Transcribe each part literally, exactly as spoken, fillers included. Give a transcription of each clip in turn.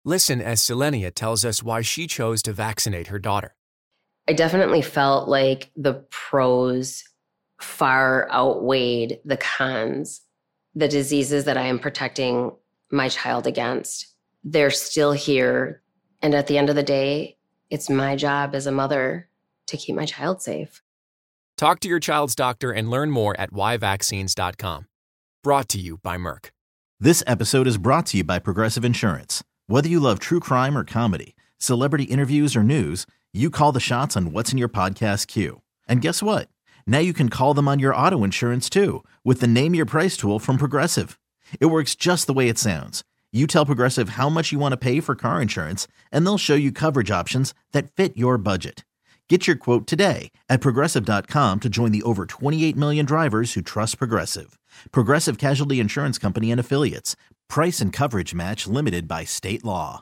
Listen as Selenia tells us why she chose to vaccinate her daughter. I definitely felt like the pros far outweighed the cons. The diseases that I am protecting my child against, they're still here. And at the end of the day, it's my job as a mother to keep my child safe. Talk to your child's doctor and learn more at why vaccines dot com. Brought to you by Merck. This episode is brought to you by Progressive Insurance. Whether you love true crime or comedy, celebrity interviews or news, you call the shots on what's in your podcast queue. And guess what? Now you can call them on your auto insurance too with the Name Your Price tool from Progressive. It works just the way it sounds. You tell Progressive how much you want to pay for car insurance, and they'll show you coverage options that fit your budget. Get your quote today at Progressive dot com to join the over twenty-eight million drivers who trust Progressive. Progressive Casualty Insurance Company and Affiliates. Price and coverage match limited by state law.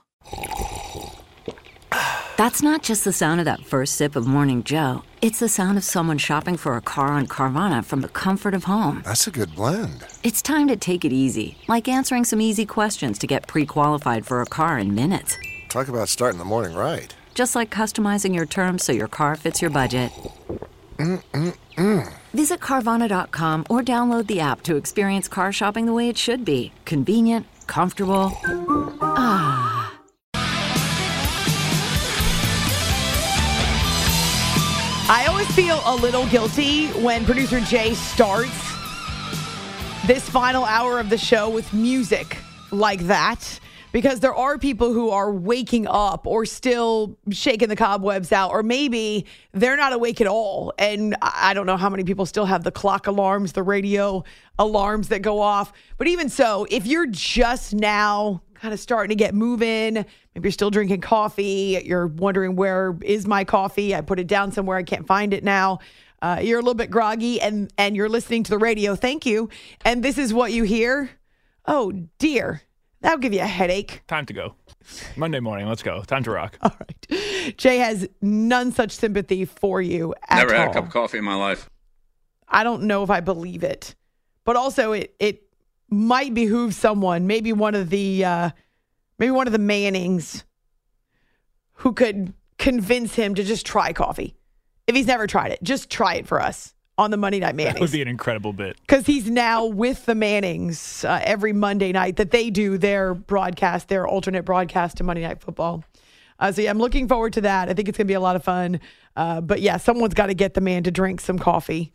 That's not just the sound of that first sip of Morning Joe. It's the sound of someone shopping for a car on Carvana from the comfort of home. That's a good blend. It's time to take it easy, like answering some easy questions to get pre-qualified for a car in minutes. Talk about starting the morning right. Just like customizing your terms so your car fits your budget. Mm-mm-mm. Visit Carvana dot com or download the app to experience car shopping the way it should be. Convenient, comfortable. Ah. I always feel a little guilty when producer Jay starts this final hour of the show with music like that, because there are people who are waking up or still shaking the cobwebs out, or maybe they're not awake at all. And I don't know how many people still have the clock alarms, the radio alarms that go off. But even so, if you're just now kind of starting to get moving, maybe you're still drinking coffee, you're wondering, where is my coffee? I put it down somewhere, I can't find it now. Uh, you're a little bit groggy and, and you're listening to the radio. Thank you. And this is what you hear. Oh, dear. That'll give you a headache. Time to go. Monday morning. Let's go. Time to rock. All right. Jay has none such sympathy for you at Never had all. a cup of coffee in my life. I don't know if I believe it. But also, it it might behoove someone, maybe one of the uh, maybe one of the Mannings, who could convince him to just try coffee. If he's never tried it, just try it for us on the Monday Night Mannings. That would be an incredible bit. Because he's now with the Mannings uh, every Monday night that they do their broadcast, their alternate broadcast to Monday Night Football. Uh, so, yeah, I'm looking forward to that. I think it's going to be a lot of fun. Uh, but, yeah, someone's got to get the man to drink some coffee.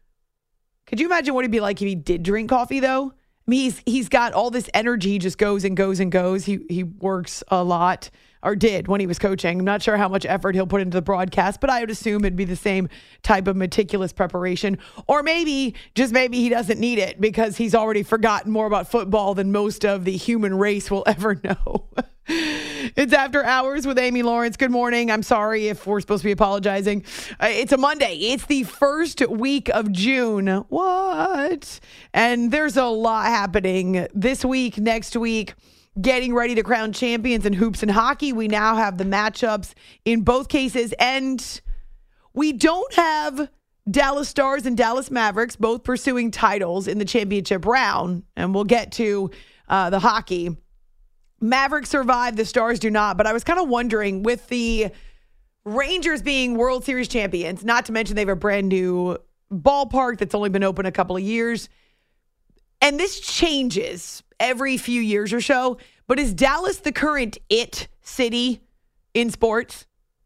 Could you imagine what it'd be like if he did drink coffee, though? I mean, he's he's got all this energy, he just goes and goes and goes. He he works a lot, or did when he was coaching. I'm not sure how much effort he'll put into the broadcast, but I would assume it'd be the same type of meticulous preparation. Or maybe, just maybe he doesn't need it because he's already forgotten more about football than most of the human race will ever know. It's After Hours with Amy Lawrence. Good morning. I'm sorry if we're supposed to be apologizing. Uh, it's a Monday. It's the first week of June. What? And there's a lot happening this week, next week. Getting ready to crown champions in hoops and hockey. We now have the matchups in both cases. And we don't have Dallas Stars and Dallas Mavericks both pursuing titles in the championship round. And we'll get to uh, the hockey. Mavericks survive, the Stars do not. But I was kind of wondering, with the Rangers being World Series champions, not to mention they have a brand new ballpark that's only been open a couple of years, and this changes every few years or so, but is Dallas the current it city in sports?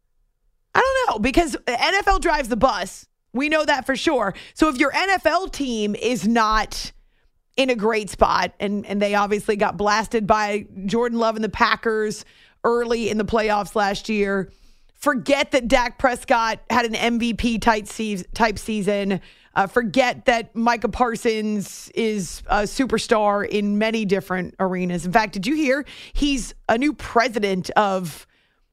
I don't know, because N F L drives the bus. We know that for sure. So if your N F L team is not in a great spot, and, and they obviously got blasted by Jordan Love and the Packers early in the playoffs last year, forget that Dak Prescott had an M V P type season. Uh, forget that Micah Parsons is a superstar in many different arenas. In fact, did you hear he's a new president of,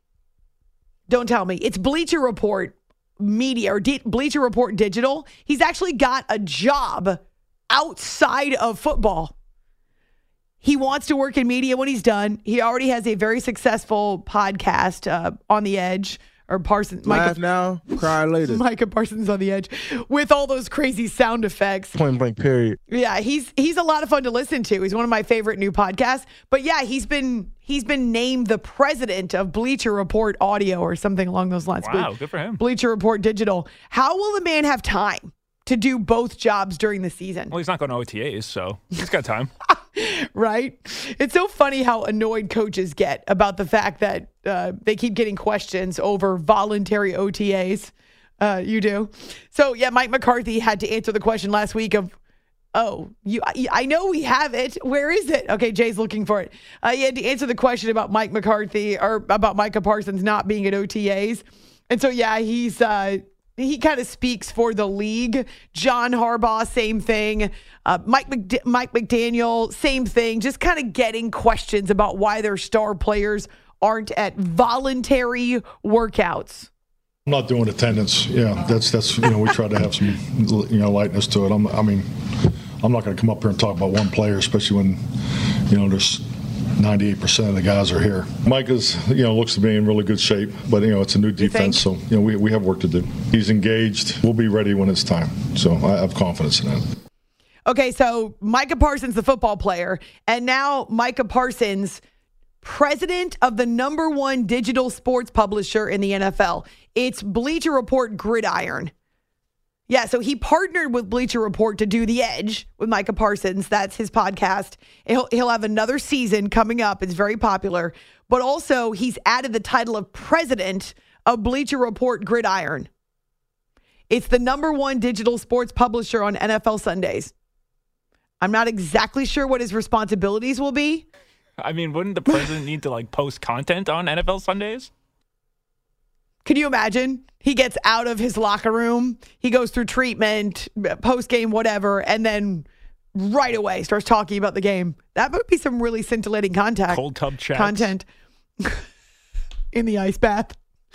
don't tell me, it's Bleacher Report Media or D- Bleacher Report Digital. He's actually got a job outside of football. He wants to work in media when he's done. He already has a very successful podcast, uh, On the Edge, or Parsons. Laugh Micah, now, cry later. Micah Parsons on the edge with all those crazy sound effects. Point blank period. Yeah, he's he's a lot of fun to listen to. He's one of my favorite new podcasts. But yeah, he's been he's been named the president of Bleacher Report Audio or something along those lines. Wow, good for him. Bleacher Report Digital. How will the man have time to do both jobs during the season? Well, he's not going to O T As, so he's got time. Right? It's so funny how annoyed coaches get about the fact that uh, they keep getting questions over voluntary O T As. Uh, you do. So, yeah, Mike McCarthy had to answer the question last week of, oh, you. I know we have it. Where is it? Okay, Jay's looking for it. Uh, he had to answer the question about Mike McCarthy or about Micah Parsons not being at O T As. And so, yeah, he's... Uh, He kind of speaks for the league. John Harbaugh, same thing. Uh, Mike McD- Mike McDaniel, same thing. Just kind of getting questions about why their star players aren't at voluntary workouts. I'm not doing attendance. Yeah, that's that's you know we try to have some you know lightness to it. I'm, I mean, I'm not going to come up here and talk about one player, especially when you know there's ninety-eight percent of the guys are here. Mike is, you know, looks to be in really good shape, but, you know, it's a new defense, so, you know, we, we have work to do. He's engaged. We'll be ready when it's time. So I have confidence in that. Okay, so Micah Parsons, the football player, and now Micah Parsons, president of the number one digital sports publisher in the N F L. It's Bleacher Report Gridiron. Yeah, so he partnered with Bleacher Report to do The Edge with Micah Parsons. That's his podcast. He'll, he'll have another season coming up. It's very popular. But also, he's added the title of president of Bleacher Report Gridiron. It's the number one digital sports publisher on N F L Sundays. I'm not exactly sure what his responsibilities will be. I mean, wouldn't the president need to, like, post content on N F L Sundays? Can you imagine? He gets out of his locker room, he goes through treatment, post-game, whatever, and then right away starts talking about the game. That would be some really scintillating contact. Cold tub chats. Content in the ice bath.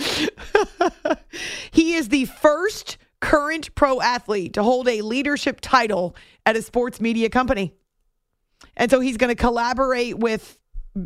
He is the first current pro athlete to hold a leadership title at a sports media company. And so he's going to collaborate with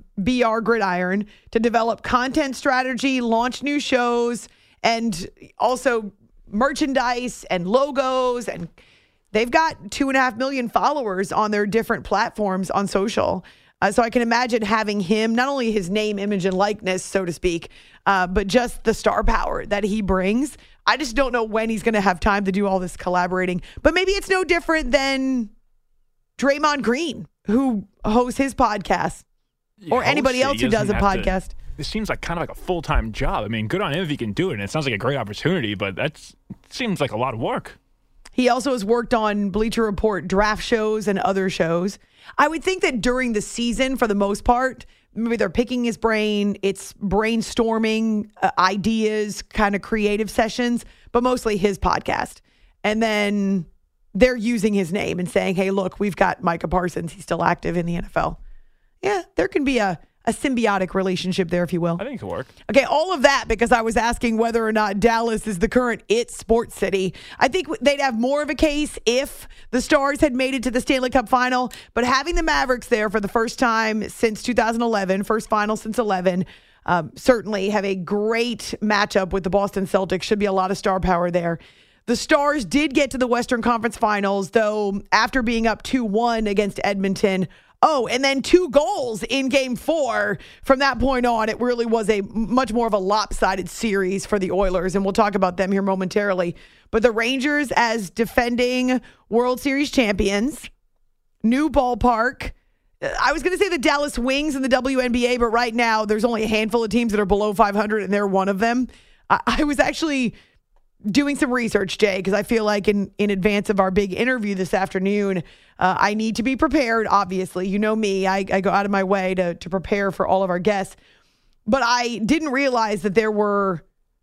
B R Gridiron to develop content strategy, launch new shows, and also merchandise and logos. And they've got two and a half million followers on their different platforms on social. Uh, so I can imagine having him, not only his name, image, and likeness, so to speak, uh, but just the star power that he brings. I just don't know when he's going to have time to do all this collaborating. But maybe it's no different than Draymond Green, who hosts his podcast. Or anybody else who does a podcast. To, this seems like kind of like a full-time job. I mean, good on him if he can do it. And it sounds like a great opportunity, but that seems like a lot of work. He also has worked on Bleacher Report draft shows and other shows. I would think that during the season, for the most part, maybe they're picking his brain. It's brainstorming uh, ideas, kind of creative sessions, but mostly his podcast. And then they're using his name and saying, hey, look, we've got Micah Parsons. He's still active in the N F L. Yeah, there can be a, a symbiotic relationship there, if you will. I think it could work. Okay, all of that because I was asking whether or not Dallas is the current it sports city. I think they'd have more of a case if the Stars had made it to the Stanley Cup final. But having the Mavericks there for the first time since two thousand eleven, first final since eleven, um, certainly have a great matchup with the Boston Celtics. Should be a lot of star power there. The Stars did get to the Western Conference Finals, though, after being up two one against Edmonton. Oh, and then two goals in game four. From that point on, it really was a much more of a lopsided series for the Oilers, and we'll talk about them here momentarily. But the Rangers, as defending World Series champions, new ballpark. I was going to say the Dallas Wings in the W N B A, but right now there's only a handful of teams that are below five hundred, and they're one of them. I, I was actually doing some research, Jay, because I feel like in, in advance of our big interview this afternoon, uh, I need to be prepared, obviously. You know me. I, I go out of my way to, to prepare for all of our guests. But I didn't realize that there were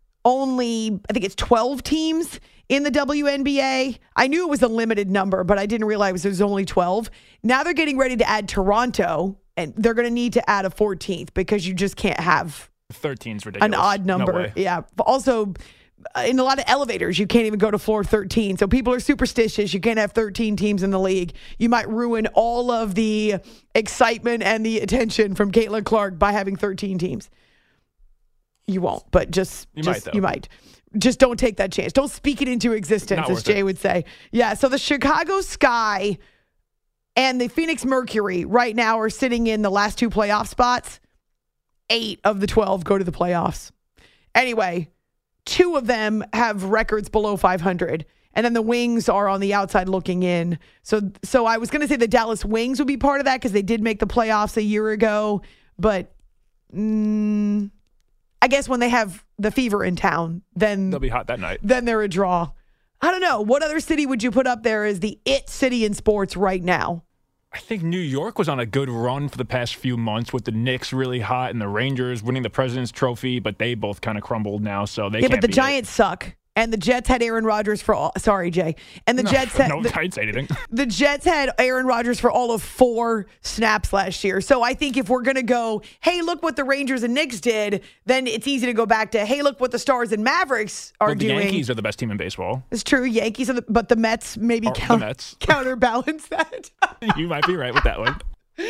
only, I think it's twelve teams in the W N B A. I knew it was a limited number, but I didn't realize it was only twelve. Now they're getting ready to add Toronto, and they're going to need to add a fourteenth because you just can't have thirteen's ridiculous. An odd number. No way. Yeah. Also, in a lot of elevators, you can't even go to floor thirteen. So people are superstitious. You can't have thirteen teams in the league. You might ruin all of the excitement and the attention from Caitlin Clark by having thirteen teams. You won't, but just, You just might, though. you might. Just don't take that chance. Don't speak it into existence, Not as worth Jay it. would say. Yeah, so the Chicago Sky and the Phoenix Mercury right now are sitting in the last two playoff spots. Eight of the twelve go to the playoffs. Anyway, two of them have records below five hundred. And then the Wings are on the outside looking in. So so I was going to say the Dallas Wings would be part of that because they did make the playoffs a year ago. But mm, I guess when they have the Fever in town, then They'll be hot that night. then they're a draw. I don't know. What other city would you put up there as the it city in sports right now? I think New York was on a good run for the past few months with the Knicks really hot and the Rangers winning the President's Trophy, but they both kind of crumbled now, so they Yeah, can't but the beat it. Giants suck. And the Jets had Aaron Rodgers for all. Sorry, Jay. And the No, Jets had no, the, I didn't say anything. the Jets had Aaron Rodgers for all of four snaps last year. So I think if we're going to go, hey, look what the Rangers and Knicks did, then it's easy to go back to, hey, look what the Stars and Mavericks are Well, the doing. Yankees are the best team in baseball. It's true. Yankees, are the, but the Mets maybe Or the count, Mets. counterbalance that. You might be right with that one.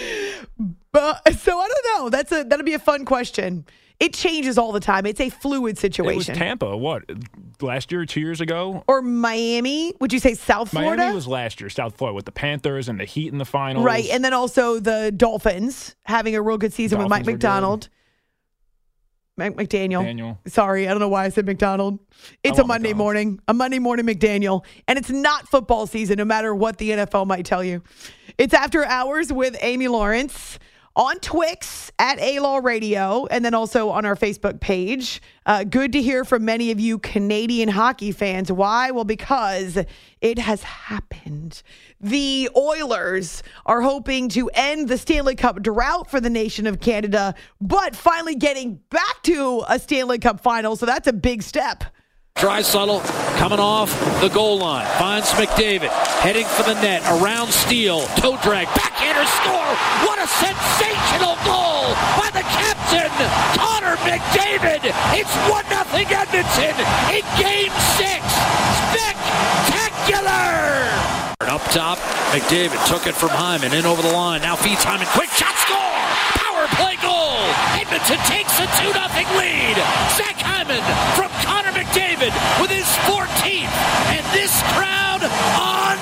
But so I don't know. That's a that'll be a fun question. It changes all the time. It's a fluid It was situation. Tampa, what, last year, two years ago? Or Miami? Would you say South Florida? Miami was last year, South Florida, with the Panthers and the Heat in the finals. Right, and then also the Dolphins having a real good season with Mike Dolphins are McDonald. Mike McDaniel. Daniel. Sorry, I don't know why I said McDonald. It's I a want Monday McDonald's. morning, a Monday morning McDaniel, and it's not football season, no matter what the N F L might tell you. It's After Hours with Amy Lawrence on Twix at A-Law Radio, and then also on our Facebook page. Uh, good to hear from many of you Canadian hockey fans. Why? Well, because it has happened. The Oilers are hoping to end the Stanley Cup drought for the nation of Canada, but finally getting back to a Stanley Cup final, so that's a big step. Draisaitl coming off the goal line. Finds McDavid. Heading for the net. Around Steele. Toe drag. Backhander score. What a sensational goal by the captain, Connor McDavid. It's one nothing Edmonton in Game six. Spectacular. Up top, McDavid took it from Hyman. In over the line. Now feeds Hyman. Quick shot score. Power play goal. Edmonton takes a two nothing lead. Zach Hyman from Connor McDavid with his fourteenth, and this crowd on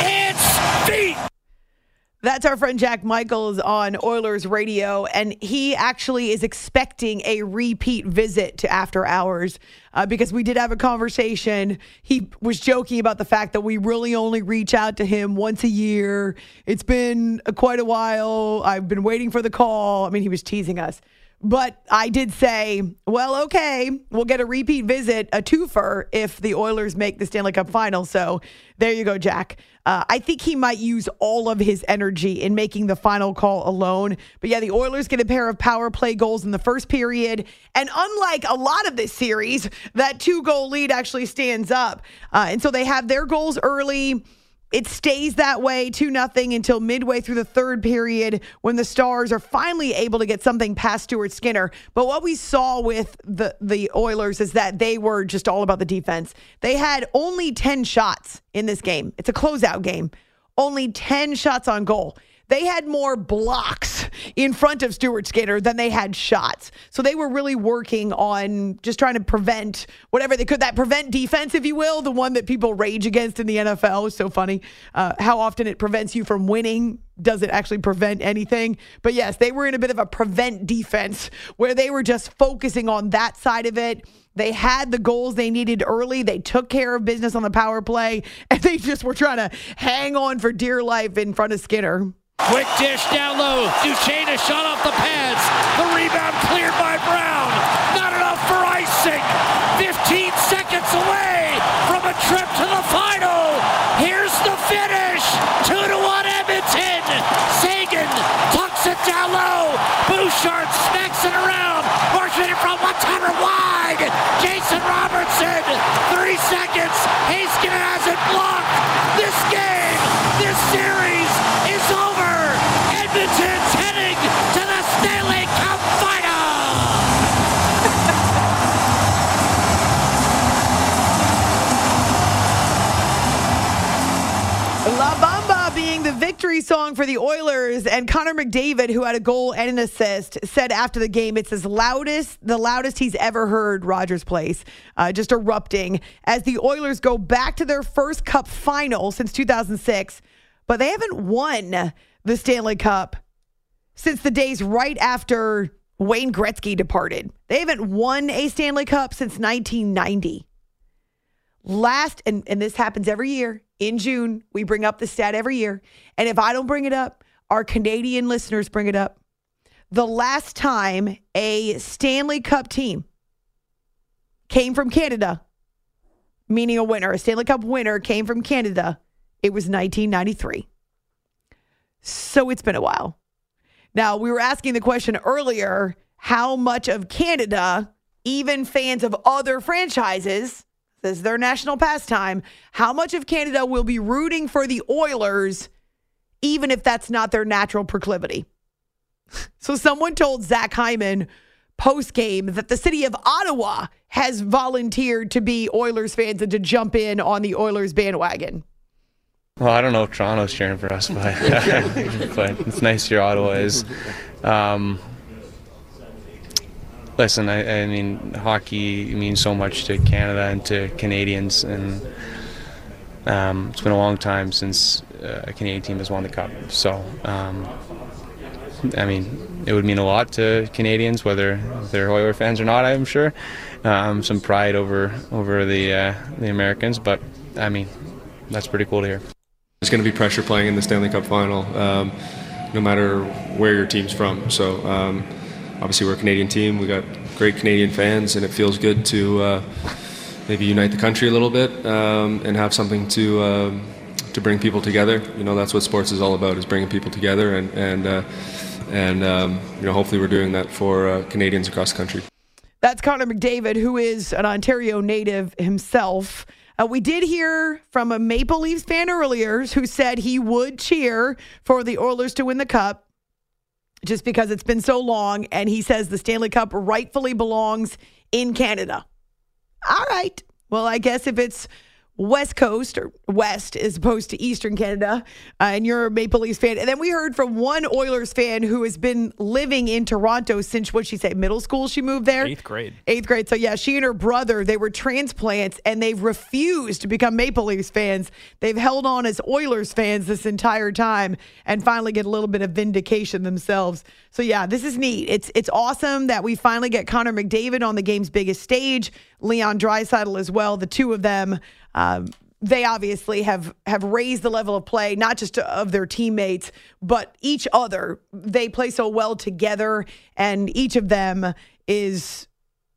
its feet. That's our friend Jack Michaels on Oilers Radio, and he actually is expecting a repeat visit to After Hours uh, because we did have a conversation. He was joking about the fact that we really only reach out to him once a year. It's been uh, quite a while. I've been waiting for the call. I mean, he was teasing us. But I did say, well, okay, we'll get a repeat visit, a twofer, if the Oilers make the Stanley Cup final. So there you go, Jack. Uh, I think he might use all of his energy in making the final call alone. But yeah, the Oilers get a pair of power play goals in the first period. And unlike a lot of this series, that two-goal lead actually stands up. Uh, and so they have their goals early. It stays that way, two nothing, until midway through the third period when the Stars are finally able to get something past Stuart Skinner. But what we saw with the, the Oilers is that they were just all about the defense. They had only ten shots in this game. It's a closeout game. Only ten shots on goal. They had more blocks in front of Stuart Skinner than they had shots. So they were really working on just trying to prevent whatever they could. That prevent defense, if you will, the one that people rage against in the N F L is so funny. Uh, how often it prevents you from winning. Does it actually prevent anything? But yes, they were in a bit of a prevent defense where they were just focusing on that side of it. They had the goals they needed early. They took care of business on the power play, and they just were trying to hang on for dear life in front of Skinner. Quick dish down low. Duchesne is shot off the pads. The rebound cleared by Brown. Not enough for icing. fifteen seconds away from a trip to the final. Here's the finish. Two to one Edmonton. Sagan tucks it down low. Bouchard smacks it around. Marchman in front, one timer wide. Jason Robertson. Three seconds. Haskin has it blocked. This game, this series is over. Edmonton's heading to the Stanley Cup final. La Bamba being the victory song strong for the Oilers, and Connor McDavid, who had a goal and an assist, said after the game it's as loudest, the loudest he's ever heard Rogers Place, uh, just erupting as the Oilers go back to their first Cup final since two thousand six, but they haven't won the Stanley Cup since the days right after Wayne Gretzky departed. They haven't won a Stanley Cup since nineteen ninety. Last, and, and this happens every year, in June, we bring up the stat every year. And if I don't bring it up, our Canadian listeners bring it up. The last time a Stanley Cup team came from Canada, meaning a winner, a Stanley Cup winner came from Canada, it was nineteen ninety-three. So it's been a while. Now, we were asking the question earlier, how much of Canada, even fans of other franchises, this is their national pastime, how much of Canada will be rooting for the Oilers, even if that's not their natural proclivity? So someone told Zach Hyman post-game that the city of Ottawa has volunteered to be Oilers fans and to jump in on the Oilers bandwagon. Well, I don't know if Toronto's cheering for us, but, but it's nice here Ottawa is. Um, listen, I, I mean, hockey means so much to Canada and to Canadians, and um, it's been a long time since uh, a Canadian team has won the Cup. So, um, I mean, it would mean a lot to Canadians, whether they're Oiler fans or not, I'm sure. Um, some pride over over the uh, the Americans, but, I mean, that's pretty cool to hear. There's going to be pressure playing in the Stanley Cup final, um, no matter where your team's from. So um, obviously we're a Canadian team. We got great Canadian fans, and it feels good to uh, maybe unite the country a little bit um, and have something to um, to bring people together. You know, that's what sports is all about, is bringing people together, and and uh, and um, you know, hopefully we're doing that for uh, Canadians across the country. That's Connor McDavid, who is an Ontario native himself. Uh, we did hear from a Maple Leafs fan earlier who said he would cheer for the Oilers to win the Cup just because it's been so long, and he says the Stanley Cup rightfully belongs in Canada. All right. Well, I guess if it's West Coast or West as opposed to Eastern Canada, uh, and you're a Maple Leafs fan. And then we heard from one Oilers fan who has been living in Toronto since, what'd she say, middle school she moved there? Eighth grade. Eighth grade. So yeah, she and her brother, they were transplants, and they've refused to become Maple Leafs fans. They've held on as Oilers fans this entire time and finally get a little bit of vindication themselves. So yeah, this is neat. It's it's awesome that we finally get Connor McDavid on the game's biggest stage, Leon Draisaitl as well, the two of them. Um, they obviously have, have raised the level of play, not just of their teammates, but each other. They play so well together, and each of them is,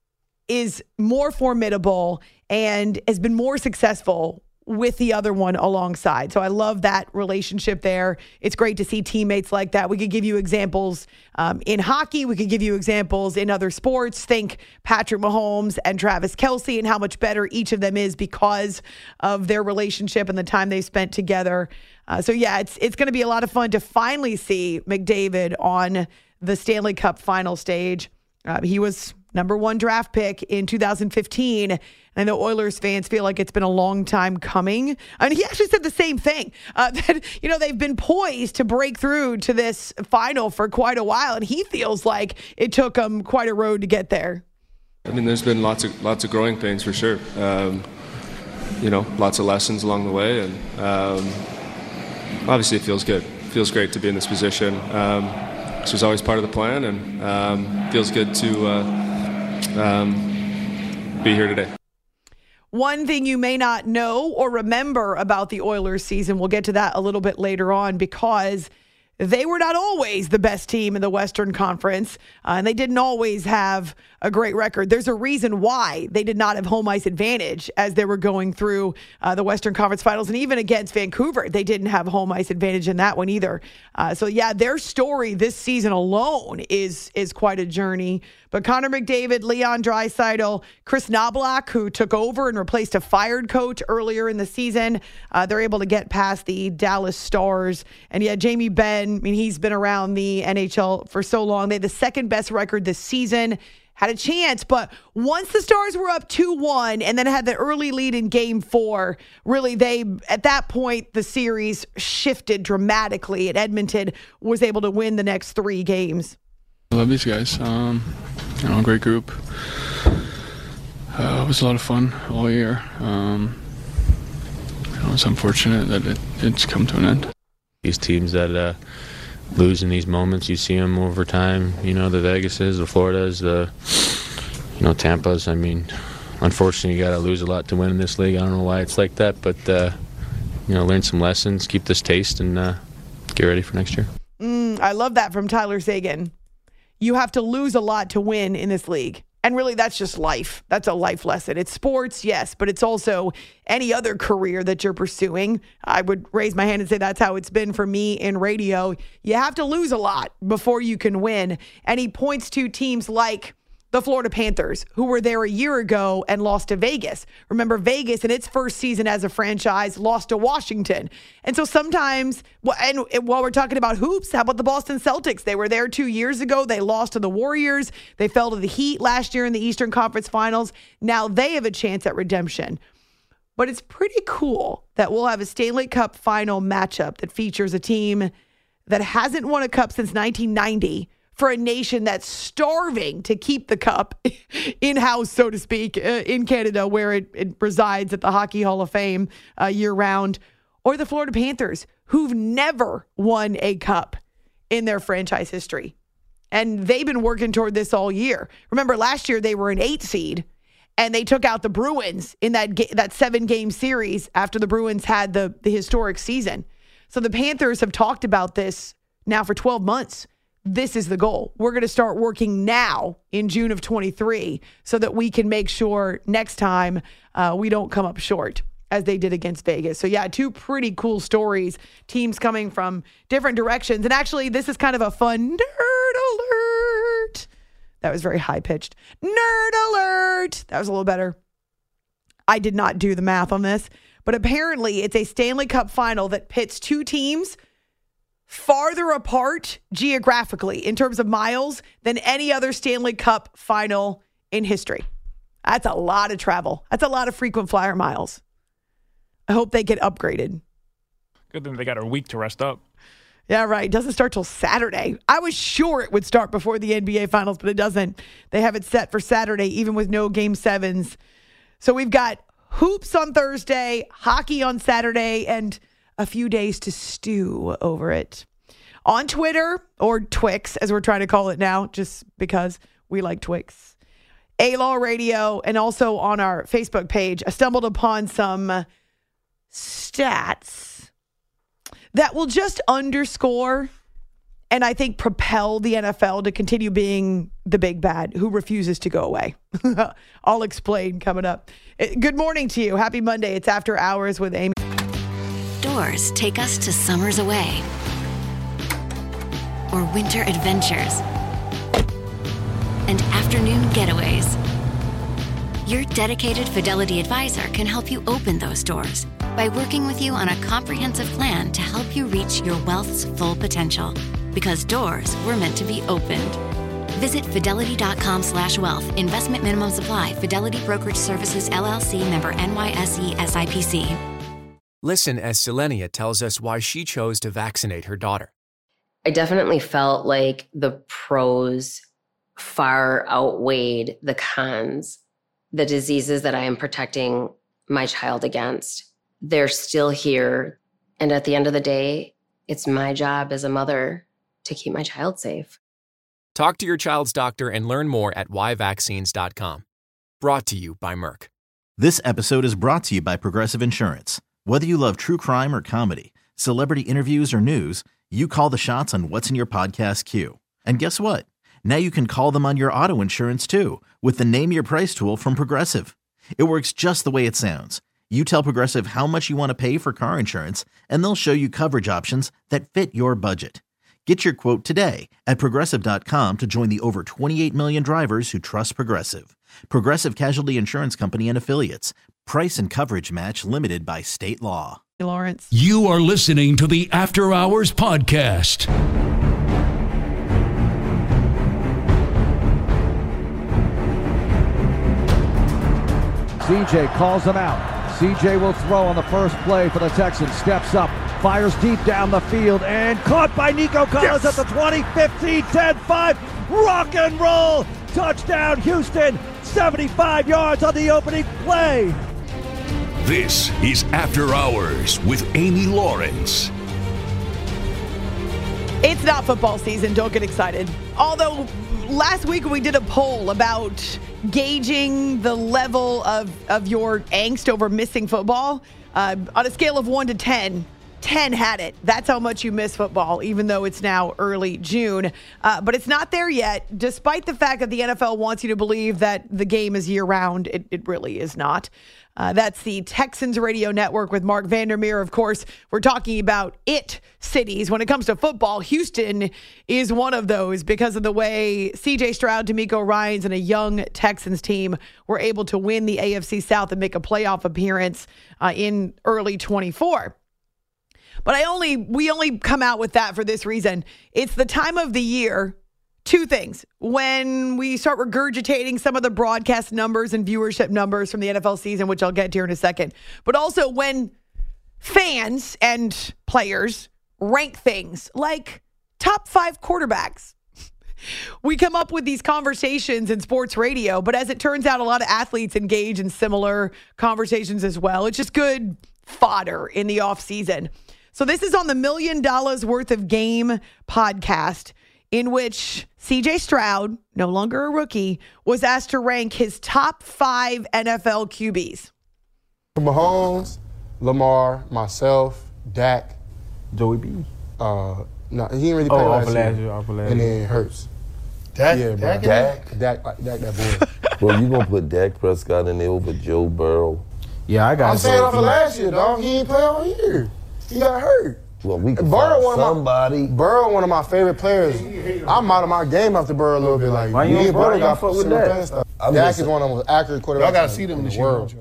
is more formidable and has been more successful with the other one alongside. So I love that relationship there. It's great to see teammates like that. We could give you examples um, in hockey. We could give you examples in other sports. Think Patrick Mahomes and Travis Kelce and how much better each of them is because of their relationship and the time they spent together. Uh, so yeah, it's it's going to be a lot of fun to finally see McDavid on the Stanley Cup final stage. Uh, he was number one draft pick in two thousand fifteen. And the Oilers fans feel like it's been a long time coming. And he actually said the same thing, uh, that, you know, they've been poised to break through to this final for quite a while. And he feels like it took them quite a road to get there. I mean, there's been lots of lots of growing pains for sure. Um, you know, lots of lessons along the way. And um, obviously it feels good. It feels great to be in this position. Um, this was always part of the plan, and um, feels good to uh, um, be here today. One thing you may not know or remember about the Oilers season, we'll get to that a little bit later on, because they were not always the best team in the Western Conference, uh, and they didn't always have a great record. There's a reason why they did not have home ice advantage as they were going through uh, the Western Conference Finals, and even against Vancouver, they didn't have home ice advantage in that one either. Uh, so yeah, their story this season alone is is quite a journey. But Connor McDavid, Leon Draisaitl, Chris Knoblauch, who took over and replaced a fired coach earlier in the season, uh, they're able to get past the Dallas Stars. And yeah, Jamie Benn, I mean, he's been around the N H L for so long. They had the second best record this season, had a chance. But once the Stars were up two one and then had the early lead in game four, really they, at that point, the series shifted dramatically and Edmonton was able to win the next three games. I love these guys. Um, you know, great group. Uh, it was a lot of fun all year. Um, you know, it's unfortunate that it, it's come to an end. These teams that uh, lose in these moments, you see them over time. You know, the Vegases, the Floridas, the you know Tampa's. I mean, unfortunately, you got to lose a lot to win in this league. I don't know why it's like that, but uh, you know, learn some lessons, keep this taste, and uh, get ready for next year. Mm, I love that from Tyler Seguin. You have to lose a lot to win in this league. And really, that's just life. That's a life lesson. It's sports, yes, but it's also any other career that you're pursuing. I would raise my hand and say that's how it's been for me in radio. You have to lose a lot before you can win. And he points to teams like the Florida Panthers, who were there a year ago and lost to Vegas. Remember, Vegas in its first season as a franchise lost to Washington. And so sometimes, and while we're talking about hoops, how about the Boston Celtics? They were there two years ago. They lost to the Warriors. They fell to the Heat last year in the Eastern Conference Finals. Now they have a chance at redemption. But it's pretty cool that we'll have a Stanley Cup final matchup that features a team that hasn't won a cup since nineteen ninety, for a nation that's starving to keep the cup in-house, so to speak, uh, in Canada, where it, it resides at the Hockey Hall of Fame uh, year-round, or the Florida Panthers, who've never won a cup in their franchise history. And they've been working toward this all year. Remember, last year they were an eight seed, and they took out the Bruins in that ga- that seven-game series after the Bruins had the, the historic season. So the Panthers have talked about this now for twelve months. This is the goal. We're going to start working now in June of twenty-three so that we can make sure next time uh, we don't come up short as they did against Vegas. So yeah, two pretty cool stories. Teams coming from different directions. And actually, this is kind of a fun nerd alert. That was very high-pitched. Nerd alert. That was a little better. I did not do the math on this, but apparently it's a Stanley Cup final that pits two teams farther apart geographically in terms of miles than any other Stanley Cup final in history. That's a lot of travel. That's a lot of frequent flyer miles. I hope they get upgraded. Good thing they got a week to rest up. Yeah, right. It doesn't start till Saturday. I was sure it would start before the N B A Finals, but it doesn't. They have it set for Saturday, even with no game sevens. So we've got hoops on Thursday, hockey on Saturday, and a few days to stew over it. On Twitter, or Twix, as we're trying to call it now, just because we like Twix, A-Law Radio, and also on our Facebook page, I stumbled upon some stats that will just underscore and I think propel the N F L to continue being the big bad who refuses to go away. I'll explain coming up. Good morning to you. Happy Monday. It's After Hours with Amy. Doors take us to summers away or winter adventures and afternoon getaways. Your dedicated Fidelity advisor can help you open those doors by working with you on a comprehensive plan to help you reach your wealth's full potential. Because doors were meant to be opened. Visit fidelity.com slash wealth. Investment minimum supply. Fidelity Brokerage Services, L L C, member N Y S E S I P C. Listen as Selenia tells us why she chose to vaccinate her daughter. I definitely felt like the pros far outweighed the cons. The diseases that I am protecting my child against, they're still here. And at the end of the day, it's my job as a mother to keep my child safe. Talk to your child's doctor and learn more at why vaccines dot com. Brought to you by Merck. This episode is brought to you by Progressive Insurance. Whether you love true crime or comedy, celebrity interviews or news, you call the shots on what's in your podcast queue. And guess what? Now you can call them on your auto insurance too with the Name Your Price tool from Progressive. It works just the way it sounds. You tell Progressive how much you want to pay for car insurance, and they'll show you coverage options that fit your budget. Get your quote today at Progressive dot com to join the over twenty-eight million drivers who trust Progressive. Progressive Casualty Insurance Company and Affiliates. Price and coverage match limited by state law. Lawrence. You are listening to the After Hours Podcast. C J calls him out. C J will throw on the first play for the Texans. Steps up, fires deep down the field, and caught by Nico Collins yes. at the twenty, fifteen, ten, five. Rock and roll! Touchdown, Houston! seventy-five yards on the opening play. This is After Hours with Amy Lawrence. It's not football season. Don't get excited. Although last week we did a poll about gauging the level of, of your angst over missing football. Uh, on a scale of one to ten, ten had it. That's how much you miss football, even though it's now early June. Uh, but it's not there yet, despite the fact that the N F L wants you to believe that the game is year-round. It, it really is not. Uh, that's the Texans Radio Network with Mark Vandermeer. Of course, we're talking about it cities. When it comes to football, Houston is one of those because of the way C J Stroud, DeMeco Ryans, and a young Texans team were able to win the A F C South and make a playoff appearance uh, in early twenty-four. But I only we only come out with that for this reason. It's the time of the year. Two things. When we start regurgitating some of the broadcast numbers and viewership numbers from the N F L season, which I'll get to in a second. But also when fans and players rank things like top five quarterbacks. We come up with these conversations in sports radio, but as it turns out, a lot of athletes engage in similar conversations as well. It's just good fodder in the off season. So this is on the Million Dollars Worth of Game podcast, in which C J Stroud, no longer a rookie, was asked to rank his top five N F L Q Bs. Mahomes, Lamar, myself, Dak, Joey B. Uh, no, he didn't really play oh, last, last year. year. Off of last and year. then Hurts. Dak, yeah, bro. Dak, Dak, Dak, Dak, Dak, that boy. Bro, you gonna put Dak Prescott in there over Joe Burrow? Yeah, I got. I'm saying off of last year, dog. He ain't play all year. He got hurt. Well, we can Burrow, find one somebody. Of my, Burrow, one of my favorite players. I'm out of my game after Burrow a little bit. Like, why you me and Burrow Burrow got fuck with Dak? Dak just, is one of the most accurate quarterbacks. Y'all gotta see them in this the year, world.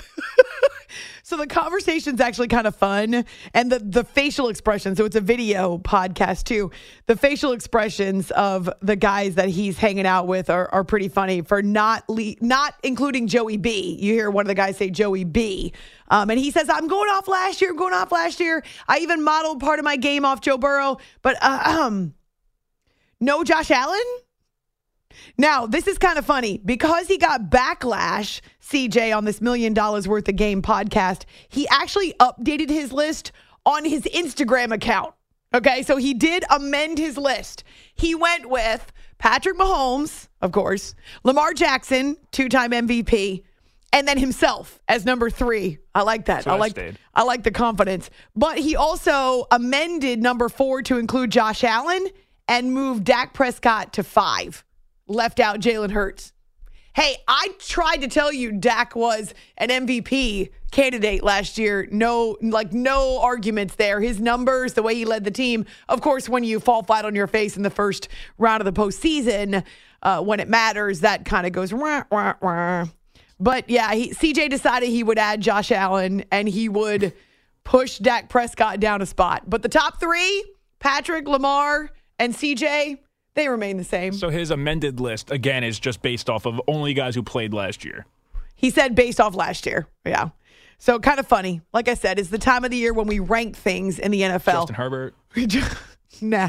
So the conversation's actually kind of fun, and the, the facial expressions, so it's a video podcast too, the facial expressions of the guys that he's hanging out with are, are pretty funny for not le- not including Joey B. You hear one of the guys say Joey B. Um, and he says, I'm going off last year, going off last year. I even modeled part of my game off Joe Burrow, but uh, um, no Josh Allen? Now, this is kind of funny. Because he got backlash, C J, on this Million Dollars Worth of Game podcast, he actually updated his list on his Instagram account. Okay, so he did amend his list. He went with Patrick Mahomes, of course, Lamar Jackson, two-time M V P, and then himself as number three. I like that. So I like stayed. I like the confidence. But he also amended number four to include Josh Allen and moved Dak Prescott to five. Left out Jalen Hurts. Hey, I tried to tell you Dak was an M V P candidate last year. No, like no arguments there. His numbers, the way he led the team. Of course, when you fall flat on your face in the first round of the postseason, uh, when it matters, that kind of goes wah, wah, wah. But yeah, he, C J decided he would add Josh Allen and he would push Dak Prescott down a spot. But the top three, Patrick, Lamar, and C J, they remain the same. So his amended list, again, is just based off of only guys who played last year. He said based off last year. Yeah. So kind of funny. Like I said, it's the time of the year when we rank things in the N F L. Justin Herbert. Nah.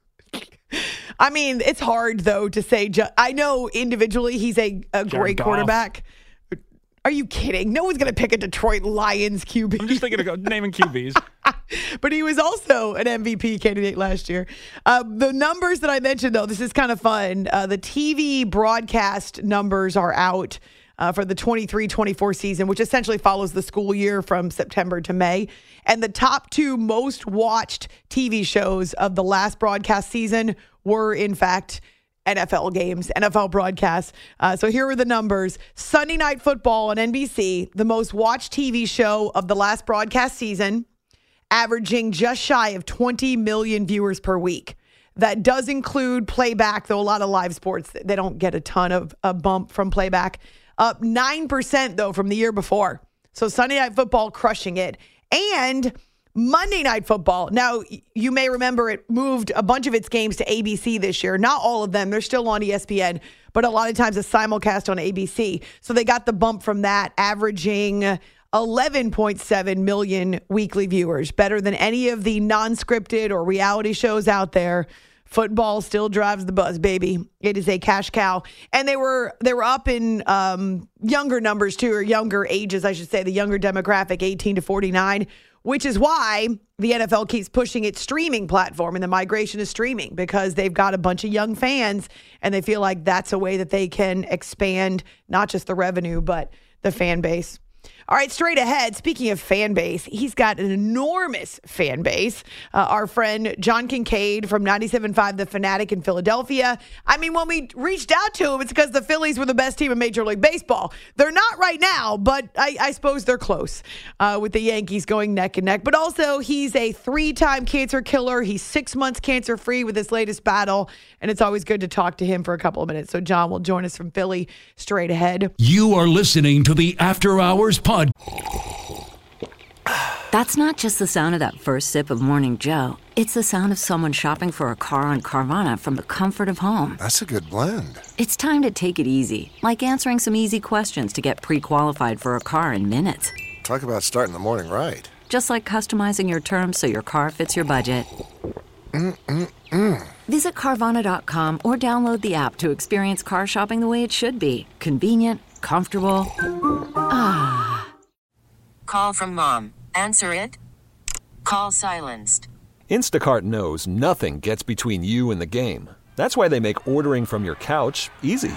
I mean, it's hard, though, to say. Ju- I know individually he's a, a great Goff. quarterback. Are you kidding? No one's going to pick a Detroit Lions Q B. I'm just thinking of naming Q Bs. But he was also an M V P candidate last year. Uh, the numbers that I mentioned, though, this is kind of fun. Uh, the T V broadcast numbers are out uh, for the twenty-three twenty-four season, which essentially follows the school year from September to May. And the top two most watched T V shows of the last broadcast season were, in fact, N F L games, N F L broadcasts. Uh, so here are the numbers. Sunday Night Football on N B C, the most watched T V show of the last broadcast season, averaging just shy of twenty million viewers per week. That does include playback, though a lot of live sports, they don't get a ton of a bump from playback. Up nine percent, though, from the year before. So Sunday Night Football crushing it. And Monday Night Football. Now, you may remember it moved a bunch of its games to A B C this year. Not all of them. They're still on E S P N, but a lot of times a simulcast on A B C. So they got the bump from that, averaging eleven point seven million weekly viewers, better than any of the non-scripted or reality shows out there. Football still drives the buzz, baby. It is a cash cow. And they were they were up in um, younger numbers, too, or younger ages, I should say, the younger demographic, eighteen to forty-nine, which is why the N F L keeps pushing its streaming platform and the migration to streaming, because they've got a bunch of young fans and they feel like that's a way that they can expand not just the revenue, but the fan base. All right, straight ahead, speaking of fan base, he's got an enormous fan base. Uh, our friend John Kincaid from ninety-seven point five The Fanatic in Philadelphia. I mean, when we reached out to him, it's because the Phillies were the best team in Major League Baseball. They're not right now, but I, I suppose they're close uh, with the Yankees going neck and neck. But also, he's a three-time cancer killer. He's six months cancer-free with his latest battle, and it's always good to talk to him for a couple of minutes. So John will join us from Philly straight ahead. You are listening to the After Hours Podcast. That's not just the sound of that first sip of Morning Joe. It's the sound of someone shopping for a car on Carvana from the comfort of home. That's a good blend. It's time to take it easy, like answering some easy questions to get pre-qualified for a car in minutes. Talk about starting the morning right. Just like customizing your terms so your car fits your budget. Mm-mm-mm. Visit Carvana dot com or download the app to experience car shopping the way it should be. Convenient, comfortable. Ah. Call from mom. Answer it. Call silenced. Instacart knows nothing gets between you and the game. That's why they make ordering from your couch easy.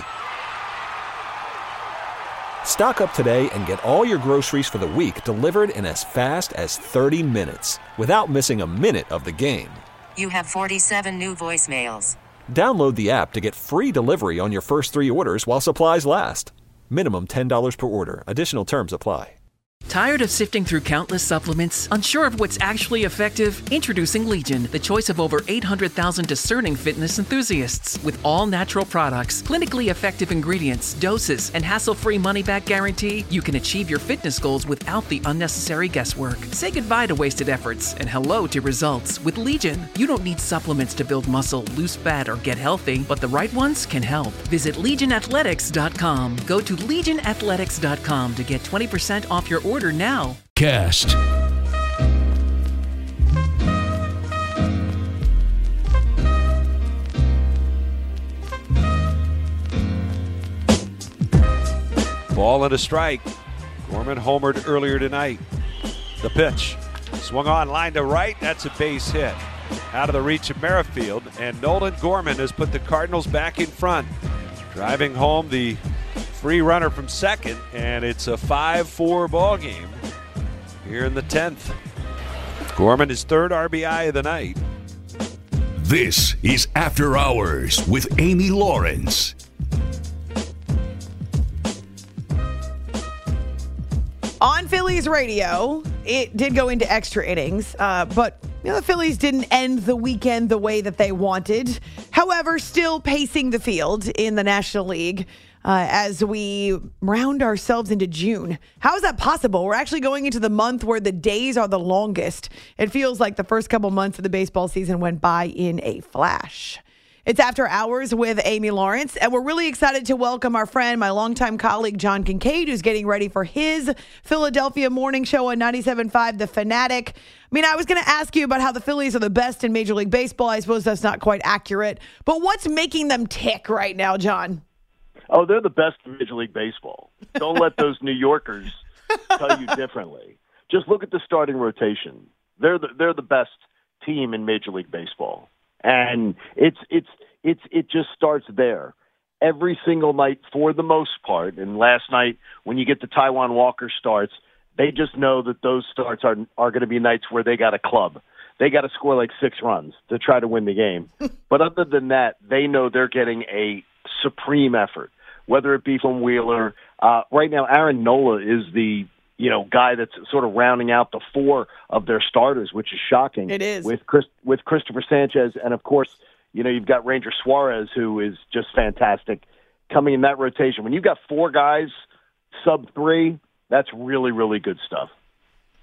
Stock up today and get all your groceries for the week delivered in as fast as thirty minutes without missing a minute of the game. You have forty-seven new voicemails. Download the app to get free delivery on your first three orders while supplies last. Minimum ten dollars per order. Additional terms apply. Tired of sifting through countless supplements? Unsure of what's actually effective? Introducing Legion, the choice of over eight hundred thousand discerning fitness enthusiasts. With all natural products, clinically effective ingredients, doses, and hassle-free money-back guarantee, you can achieve your fitness goals without the unnecessary guesswork. Say goodbye to wasted efforts and hello to results with Legion. You don't need supplements to build muscle, lose fat, or get healthy, but the right ones can help. Visit Legion Athletics dot com. Go to Legion Athletics dot com to get twenty percent off your order now. Cast. Ball and a strike. Gorman homered earlier tonight. The pitch. Swung on, line to right. That's a base hit. Out of the reach of Merrifield. And Nolan Gorman has put the Cardinals back in front. Driving home the free runner from second, and it's a five four ball game here in the tenth. Gorman is third R B I of the night. This is After Hours with Amy Lawrence. On Phillies radio, it did go into extra innings, uh, but you know, the Phillies didn't end the weekend the way that they wanted. However, still pacing the field in the National League uh, as we round ourselves into June. How is that possible? We're actually going into the month where the days are the longest. It feels like the first couple months of the baseball season went by in a flash. It's After Hours with Amy Lawrence, and we're really excited to welcome our friend, my longtime colleague, John Kincaid, who's getting ready for his Philadelphia morning show on ninety-seven point five The Fanatic. I mean, I was going to ask you about how the Phillies are the best in Major League Baseball. I suppose that's not quite accurate, but what's making them tick right now, John? Oh, they're the best in Major League Baseball. Don't let those New Yorkers tell you differently. Just look at the starting rotation. They're the, they're the best team in Major League Baseball. And it's it's it's it just starts there every single night for the most part. And last night, when you get the Taijuan Walker starts, they just know that those starts are are going to be nights where they got a club. They got to score like six runs to try to win the game. But other than that, they know they're getting a supreme effort, whether it be from Wheeler. Uh, right now, Aaron Nola is the you know, guy that's sort of rounding out the four of their starters, which is shocking. It is. With Chris, with Christopher Sanchez, and of course, you know, you've got Ranger Suarez, who is just fantastic, coming in that rotation. When you've got four guys sub three, that's really, really good stuff.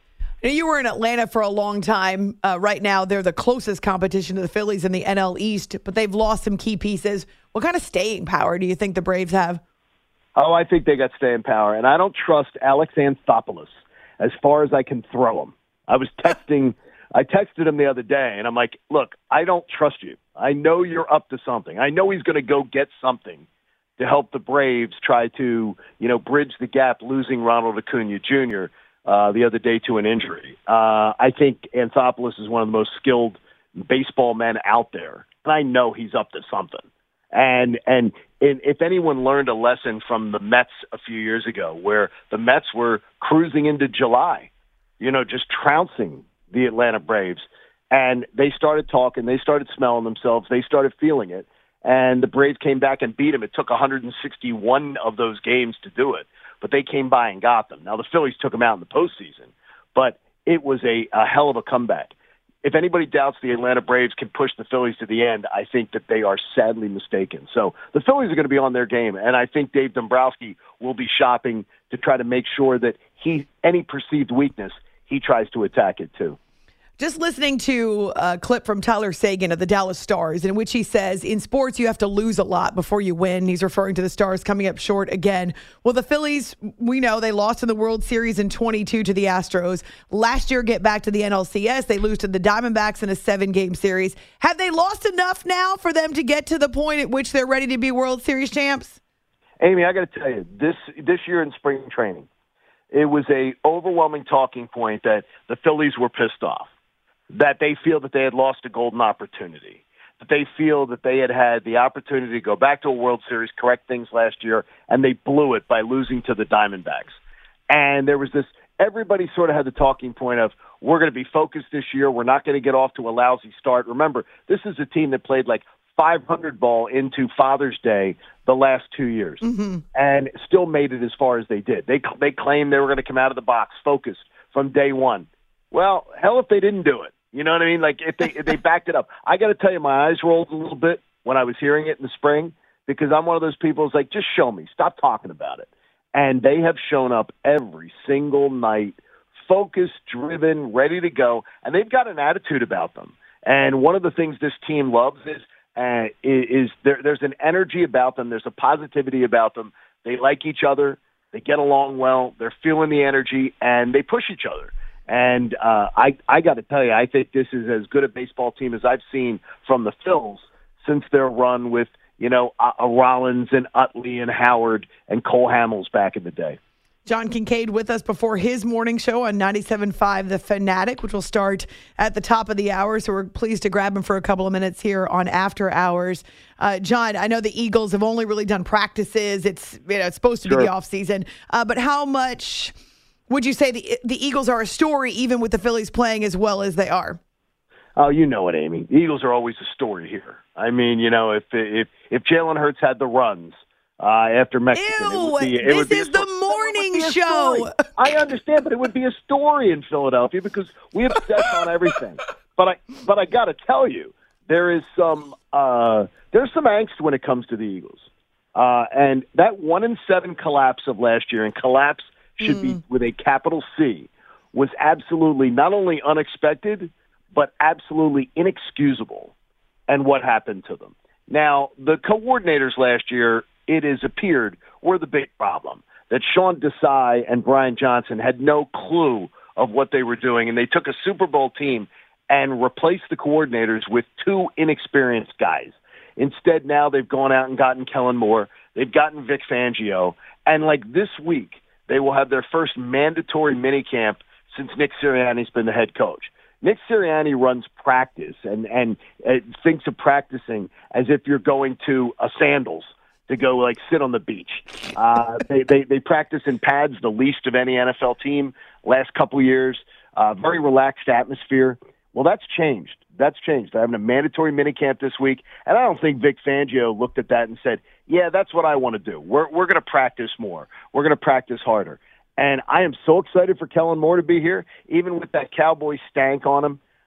You were in Atlanta for a long time. Uh, right now, they're the closest competition to the Phillies in the N L East, but they've lost some key pieces. What kind of staying power do you think the Braves have? Oh, I think they got staying power, and I don't trust Alex Anthopoulos as far as I can throw him. I was texting, I texted him the other day, and I'm like, look, I don't trust you. I know you're up to something. I know he's going to go get something to help the Braves try to, you know, bridge the gap losing Ronald Acuna Junior Uh, the other day to an injury. Uh, I think Anthopoulos is one of the most skilled baseball men out there, and I know he's up to something. And and if anyone learned a lesson from the Mets a few years ago, where the Mets were cruising into July, you know, just trouncing the Atlanta Braves, and they started talking, they started smelling themselves, they started feeling it, and the Braves came back and beat them. It took one hundred sixty-one of those games to do it. But they came by and got them. Now, the Phillies took them out in the postseason, but it was a, a hell of a comeback. If anybody doubts the Atlanta Braves can push the Phillies to the end, I think that they are sadly mistaken. So the Phillies are going to be on their game, and I think Dave Dombrowski will be shopping to try to make sure that he any perceived weakness, he tries to attack it too. Just listening to a clip from Tyler Seguin of the Dallas Stars, in which he says, in sports, you have to lose a lot before you win. He's referring to the Stars coming up short again. Well, the Phillies, we know they lost in the World Series in twenty-two to the Astros. Last year, get back to the N L C S. They lose to the Diamondbacks in a seven-game series. Have they lost enough now for them to get to the point at which they're ready to be World Series champs? Amy, I got to tell you, this this year in spring training, it was a overwhelming talking point that the Phillies were pissed off, that they feel that they had lost a golden opportunity, that they feel that they had had the opportunity to go back to a World Series, correct things last year, and they blew it by losing to the Diamondbacks. And there was this, everybody sort of had the talking point of, we're going to be focused this year, we're not going to get off to a lousy start. Remember, this is a team that played like five hundred ball into Father's Day the last two years mm-hmm. and still made it as far as they did. They, they claimed they were going to come out of the box focused from day one. Well, hell if they didn't do it. You know what I mean? Like, if they if they backed it up. I got to tell you, my eyes rolled a little bit when I was hearing it in the spring, because I'm one of those people who's like, just show me. Stop talking about it. And they have shown up every single night, focused, driven, ready to go, and they've got an attitude about them. And one of the things this team loves is, uh, is there, there's an energy about them. There's a positivity about them. They like each other. They get along well. They're feeling the energy, and they push each other. And uh, I, I got to tell you, I think this is as good a baseball team as I've seen from the Phils since their run with, you know, uh, Rollins and Utley and Howard and Cole Hamels back in the day. John Kincaid with us before his morning show on ninety-seven point five The Fanatic, which will start at the top of the hour. So we're pleased to grab him for a couple of minutes here on After Hours. Uh, John, I know the Eagles have only really done practices. It's, you know, it's supposed to sure. be the offseason. Uh, but how much would you say the the Eagles are a story, even with the Phillies playing as well as they are? Oh, you know it, Amy. The Eagles are always a story here. I mean, you know, if if if Jalen Hurts had the runs uh, after Mexican, Ew, it would be. It this would be is the morning show. I understand, but it would be a story in Philadelphia because we obsess on everything. But I but I got to tell you, there is some uh, there's some angst when it comes to the Eagles, uh, and that one and seven collapse of last year, and collapse should mm. be with a capital C, was absolutely not only unexpected, but absolutely inexcusable. And what happened to them? Now, the coordinators last year, it has appeared, were the big problem. That Sean Desai and Brian Johnson had no clue of what they were doing, and they took a Super Bowl team and replaced the coordinators with two inexperienced guys. Instead, now they've gone out and gotten Kellen Moore. They've gotten Vic Fangio. And like this week, they will have their first mandatory minicamp since Nick Sirianni's been the head coach. Nick Sirianni runs practice and, and uh, thinks of practicing as if you're going to a Sandals to go, like, sit on the beach. Uh, they, they, they practice in pads, the least of any N F L team last couple years. Uh, very relaxed atmosphere. Well, that's changed. That's changed. They're having a mandatory minicamp this week, and I don't think Vic Fangio looked at that and said, yeah, that's what I want to do. We're, we're going to practice more. We're going to practice harder. And I am so excited for Kellen Moore to be here, even with that Cowboy stank on him.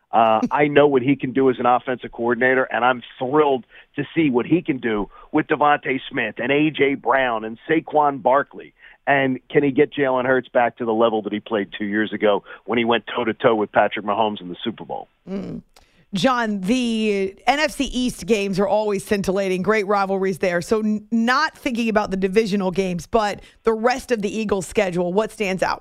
Uh, I know what he can do as an offensive coordinator, and I'm thrilled to see what he can do with Devontae Smith and A J. Brown and Saquon Barkley. And can he get Jalen Hurts back to the level that he played two years ago when he went toe-to-toe with Patrick Mahomes in the Super Bowl? Mm. John, the N F C East games are always scintillating, great rivalries there. So n- not thinking about the divisional games, but the rest of the Eagles' schedule, what stands out?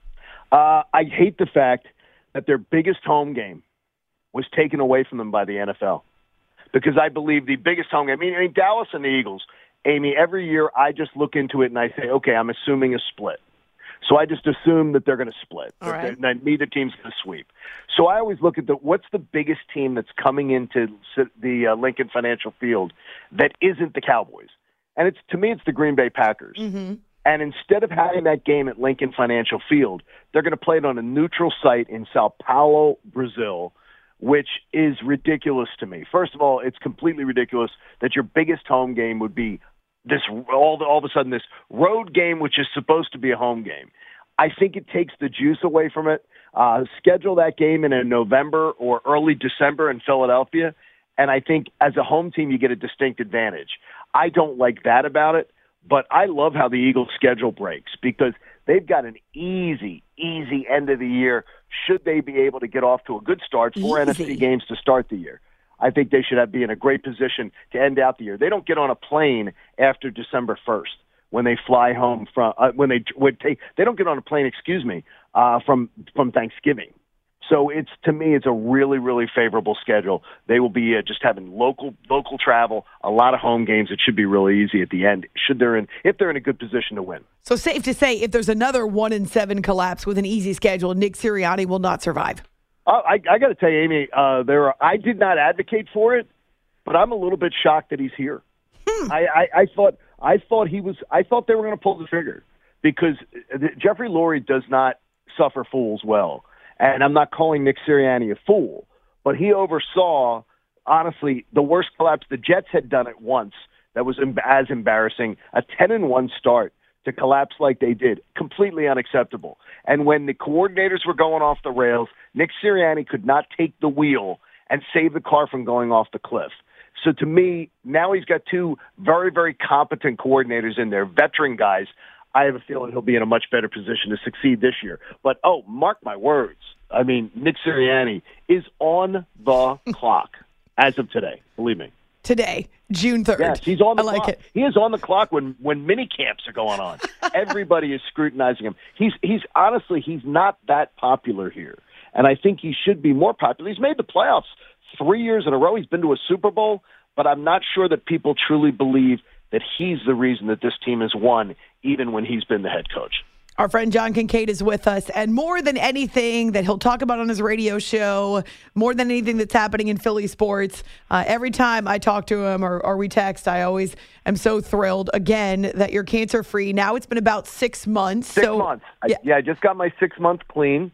Uh, I hate the fact that their biggest home game was taken away from them by the N F L. Because I believe the biggest home game, I mean, I mean Dallas and the Eagles, Amy, every year I just look into it and I say, okay, I'm assuming a split. So I just assume that they're going to split. All right. That neither team's going to sweep. So I always look at the what's the biggest team that's coming into the uh, Lincoln Financial Field that isn't the Cowboys? And it's to me, it's the Green Bay Packers. Mm-hmm. And instead of having that game at Lincoln Financial Field, they're going to play it on a neutral site in Sao Paulo, Brazil, which is ridiculous to me. First of all, it's completely ridiculous that your biggest home game would be this all, all of a sudden this road game, which is supposed to be a home game. I think it takes the juice away from it. Uh, schedule that game in a November or early December in Philadelphia, and I think as a home team you get a distinct advantage. I don't like that about it, but I love how the Eagles' schedule breaks because they've got an easy, easy end of the year should they be able to get off to a good start. Four Easy. N F C games to start the year. I think they should have, be in a great position to end out the year. They don't get on a plane after December first when they fly home from uh, when they would take. They don't get on a plane, excuse me, uh, from from Thanksgiving. So it's to me, it's a really, really favorable schedule. They will be uh, just having local local travel, a lot of home games. It should be really easy at the end. Should they're in if they're in a good position to win. So safe to say, if there's another one and seven collapse with an easy schedule, Nick Sirianni will not survive. Uh, I, I got to tell you, Amy, uh, there are, I did not advocate for it, but I'm a little bit shocked that he's here. Hmm. I, I, I thought I thought he was. I thought they were going to pull the trigger because Jeffrey Lurie does not suffer fools well, and I'm not calling Nick Sirianni a fool, but he oversaw, honestly, the worst collapse. The Jets had done it once. That was as embarrassing. A ten and one start to collapse like they did, completely unacceptable. And when the coordinators were going off the rails, Nick Sirianni could not take the wheel and save the car from going off the cliff. So to me, now he's got two very, very competent coordinators in there, veteran guys. I have a feeling he'll be in a much better position to succeed this year. But, oh, mark my words. I mean, Nick Sirianni is on the clock as of today, believe me. Today, June third. Yes, he's on the I like clock. it. He is on the clock when, when mini camps are going on. Everybody is scrutinizing him. He's he's honestly he's not that popular here, and I think he should be more popular. He's made the playoffs three years in a row. He's been to a Super Bowl, but I'm not sure that people truly believe that he's the reason that this team has won, even when he's been the head coach. Our friend John Kincaid is with us, and more than anything that he'll talk about on his radio show, more than anything that's happening in Philly sports, uh, every time I talk to him or, or we text, I always am so thrilled, again, that you're cancer-free. Now it's been about six months. Six so, months. Yeah. I, yeah, I just got my six months clean,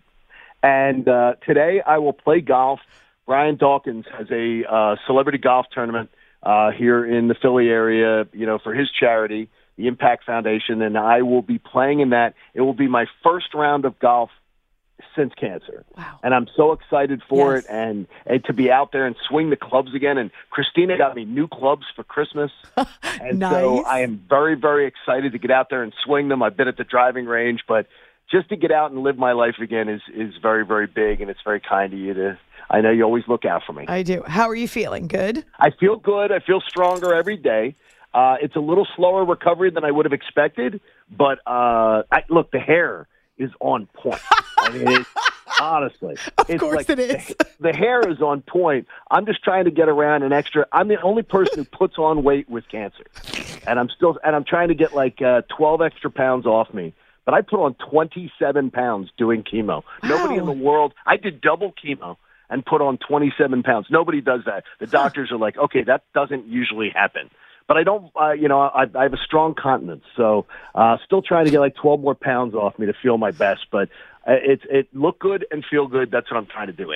and uh, today I will play golf. Brian Dawkins has a uh, celebrity golf tournament uh, here in the Philly area, you know, for his charity, the Impact Foundation, and I will be playing in that. It will be my first round of golf since cancer. Wow. And I'm so excited for Yes. it and, and to be out there and swing the clubs again. And Christina got me new clubs for Christmas. And Nice. so I am very, very excited to get out there and swing them. I've been at the driving range, but just to get out and live my life again is, is very, very big, and it's very kind of you to I know you always look out for me. I do. How are you feeling? Good? I feel good. I feel stronger every day. Uh, it's a little slower recovery than I would have expected, but uh, I, look, the hair is on point. I mean, it's, honestly, Of it's course like it is. The, the hair is on point. I'm just trying to get around an extra. I'm the only person who puts on weight with cancer, and I'm still and I'm trying to get like uh, twelve extra pounds off me. But I put on twenty-seven pounds doing chemo. Wow. Nobody in the world. I did double chemo and put on twenty-seven pounds. Nobody does that. The doctors are like, okay, that doesn't usually happen. But I don't, uh, you know, I, I have a strong continence, so uh, still trying to get like twelve more pounds off me to feel my best. But uh, it's it look good and feel good. That's what I'm trying to do, Aim.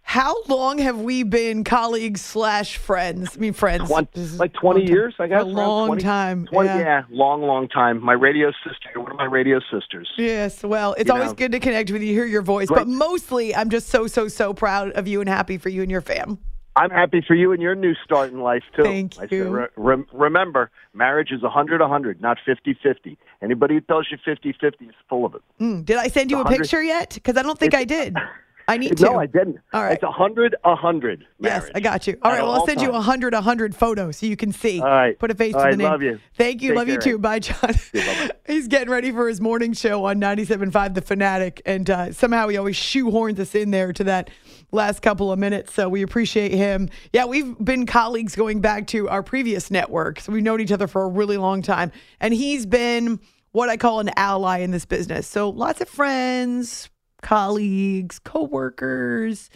How long have we been colleagues slash friends? I mean, friends. twenty, like twenty years, I guess. A long twenty, time. twenty, yeah. yeah, long, long time. My radio sister, one of my radio sisters. Yes, well, it's You always know. good to connect with you, hear your voice. Great. But mostly, I'm just so, so, so proud of you and happy for you and your fam. I'm happy for you and your new start in life, too. Thank I said, you. re- rem- remember, marriage is one hundred one hundred, not fifty-fifty. Anybody who tells you fifty-fifty is full of it. Mm, did I send you a one hundred picture yet? Because I don't think I did. I need to. No, I didn't. All right. It's one hundred one hundred marriage. Yes, I got you. All right, At well, I'll all send you times. one hundred one hundred photos so you can see. All right. Put a face All to right, the name. love you. Thank you. Take love you care, too. Ed. Bye, John. bye-bye. He's getting ready for his morning show on ninety-seven point five The Fanatic, and uh, somehow he always shoehorns us in there to that last couple of minutes, so we appreciate him. Yeah, we've been colleagues going back to our previous network, so we've known each other for a really long time, and he's been what I call an ally in this business. So lots of friends, colleagues, coworkers.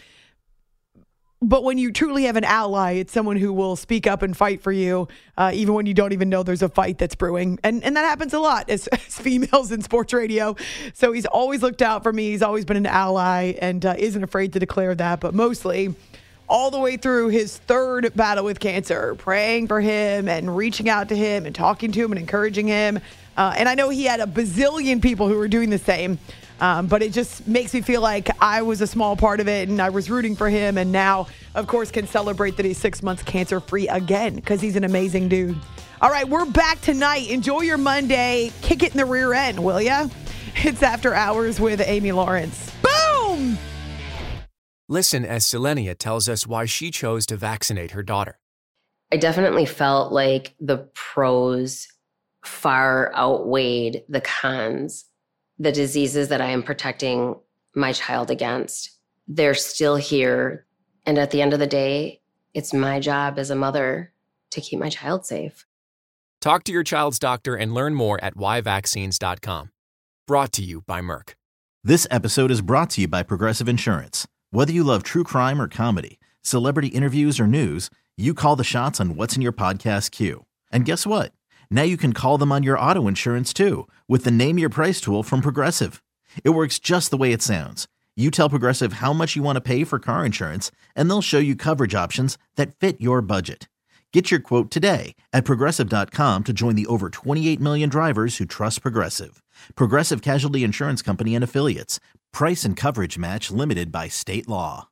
But when you truly have an ally, it's someone who will speak up and fight for you, uh, even when you don't even know there's a fight that's brewing. And and that happens a lot as, as females in sports radio. So he's always looked out for me. He's always been an ally and uh, isn't afraid to declare that. But mostly all the way through his third battle with cancer, praying for him and reaching out to him and talking to him and encouraging him. Uh, and I know he had a bazillion people who were doing the same. Um, but it just makes me feel like I was a small part of it and I was rooting for him. And now, of course, can celebrate that he's six months cancer free again because he's an amazing dude. All right, we're back tonight. Enjoy your Monday. Kick it in the rear end, will ya? It's After Hours with Amy Lawrence. Boom! Listen as Selenia tells us why she chose to vaccinate her daughter. I definitely felt like the pros far outweighed the cons. The diseases that I am protecting my child against, they're still here. And at the end of the day, it's my job as a mother to keep my child safe. Talk to your child's doctor and learn more at why vaccines dot com. Brought to you by Merck. This episode is brought to you by Progressive Insurance. Whether you love true crime or comedy, celebrity interviews or news, you call the shots on what's in your podcast queue. And guess what? Now you can call them on your auto insurance too with the Name Your Price tool from Progressive. It works just the way it sounds. You tell Progressive how much you want to pay for car insurance, and they'll show you coverage options that fit your budget. Get your quote today at Progressive dot com to join the over twenty-eight million drivers who trust Progressive. Progressive Casualty Insurance Company and Affiliates. Price and coverage match limited by state law.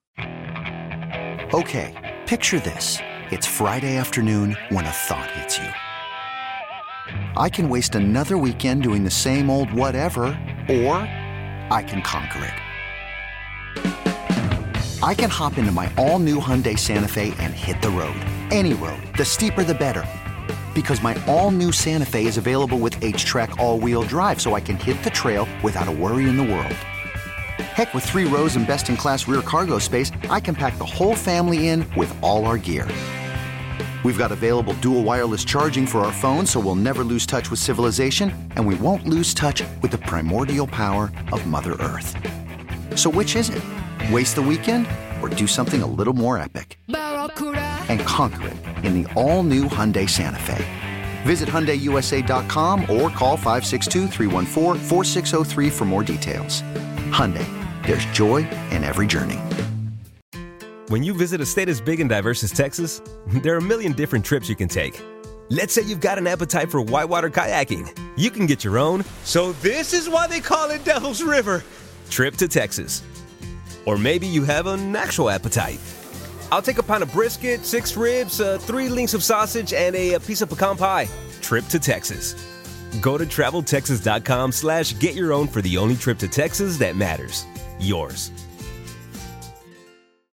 Okay, picture this. It's Friday afternoon when a thought hits you. I can waste another weekend doing the same old whatever, or I can conquer it. I can hop into my all-new Hyundai Santa Fe and hit the road. Any road. The steeper, the better. Because my all-new Santa Fe is available with H-Track all-wheel drive, so I can hit the trail without a worry in the world. Heck, with three rows and best-in-class rear cargo space, I can pack the whole family in with all our gear. We've got available dual wireless charging for our phones, so we'll never lose touch with civilization, and we won't lose touch with the primordial power of Mother Earth. So which is it? Waste the weekend or do something a little more epic? And conquer it in the all-new Hyundai Santa Fe. Visit Hyundai U S A dot com or call five six two, three one four, four six zero three for more details. Hyundai, there's joy in every journey. When you visit a state as big and diverse as Texas, there are a million different trips you can take. Let's say you've got an appetite for whitewater kayaking. You can get your own, so this is why they call it Devil's River, trip to Texas. Or maybe you have an actual appetite. I'll take a pound of brisket, six ribs, uh, three links of sausage, and a, a piece of pecan pie. Trip to Texas. Go to travel texas dot com slash get your own for the only trip to Texas that matters. Yours.